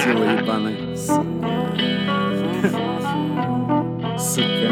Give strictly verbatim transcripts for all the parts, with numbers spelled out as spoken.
Чучело ебаный. Сука.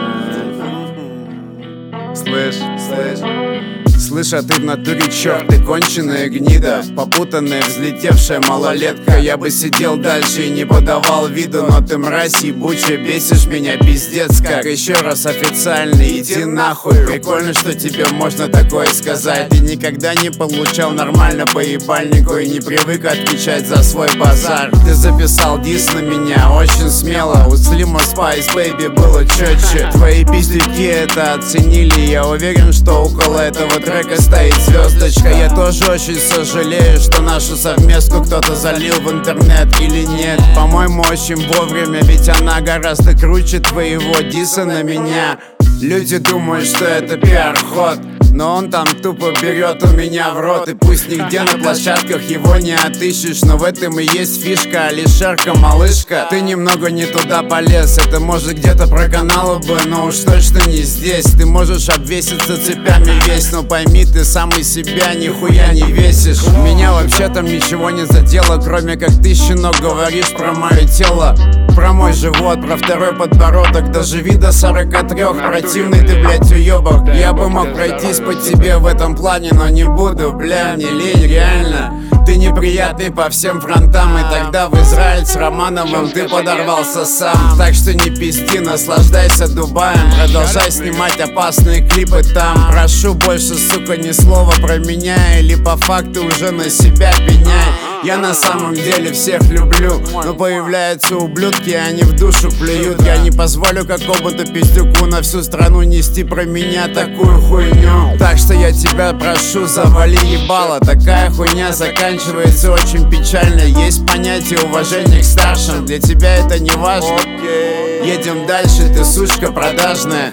Слышь, слышь. Слышь, а ты в натуре черт, ты конченая гнида, попутанная, взлетевшая малолетка. Я бы сидел дальше и не подавал виду, но ты мразь ебучая, бесишь меня пиздец как. Еще раз официально иди нахуй. Прикольно, что тебе можно такое сказать. Ты никогда не получал нормально по ебальнику и не привык отвечать за свой базар. Ты записал дис на меня очень смело. У Слима Spice Baby было четче. Твои пиздюки это оценили. Я уверен, что около этого трека стоит звездочка. Я тоже очень сожалею, что нашу совместку кто-то залил в интернет или нет. По-моему, очень вовремя, ведь она гораздо круче твоего диса на меня. Люди думают, что это пиар-ход, но он там тупо берет у меня в рот. И пусть нигде на площадках его не отыщешь, но в этом и есть фишка. Алишерка, малышка, ты немного не туда полез. Это может где-то проканало бы, но уж точно не здесь. Ты можешь обвеситься цепями весь, но пойми, ты сам из себя нихуя не весишь. Меня вообще там ничего не задело, кроме как ты, щенок, говоришь про мое тело, про мой живот, про второй подбородок. Доживи до сорока трёх, противный ты, блядь, уёбок. Я бы мог пройтись по тебе в этом плане, но не буду, бля, мне лень, реально. Ты неприятный по всем фронтам, и тогда в Израиль с Романовым ты подорвался сам. Так что не пизди, наслаждайся Дубаем, продолжай снимать опасные клипы там. Прошу, больше, сука, ни слова про меня, или по факту уже на себя пеняй. Я на самом деле всех люблю, но появляются ублюдки, они в душу плюют. Я не позволю какому-то пиздюку на всю страну нести про меня такую хуйню. Так что я тебя прошу, завали ебало. Такая хуйня заканчивается очень печально. Есть понятие уважения к старшим, для тебя это не важно. Едем дальше, ты сучка продажная.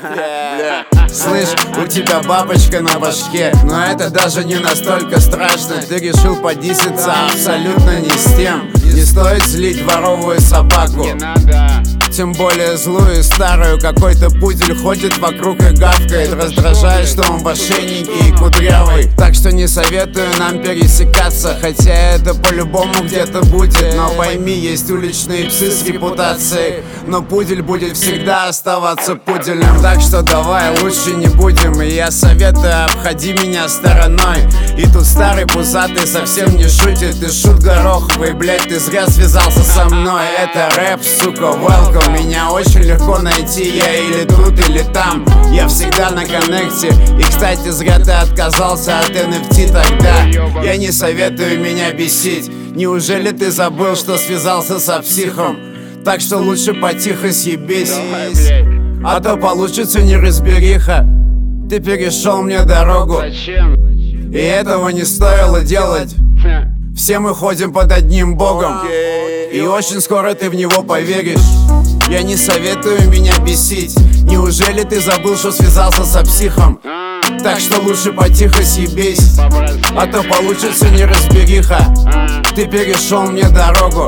Слышь, у тебя бабочка на башке, но это даже не настолько страшно. Ты решил подиситься абсолютно не с тем. Не стоит злить дворовую собаку, тем более злую и старую. Какой-то пудель ходит вокруг и гавкает, раздражает, что он в ошейнике и кудрявый. Так что не советую нам пересекаться, хотя это по-любому где-то будет. Но пойми, есть уличные псы с репутацией, но пудель будет всегда оставаться пуделем. Так что давай лучше не будем, и я советую, обходи меня стороной. И тут старый пузатый совсем не шутит, ты шут гороховый, блять, ты зря связался со мной. Это рэп, сука, welcome. Меня очень легко найти, я или тут, или там. Я всегда на коннекте. И, кстати, зря ты отказался от эн эф ти тогда. Я не советую меня бесить. Неужели ты забыл, что связался со психом? Так что лучше потихо съебись, а то получится неразбериха. Ты перешел мне дорогу, и этого не стоило делать. Все мы ходим под одним богом, и очень скоро ты в него поверишь. Я не советую меня бесить. Неужели ты забыл, что связался со психом? Так что лучше потихо съебись, а то получится неразбериха. Ты перешел мне дорогу,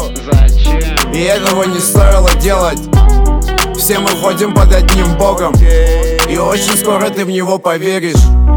и этого не стоило делать. Все мы ходим под одним богом, и очень скоро ты в него поверишь.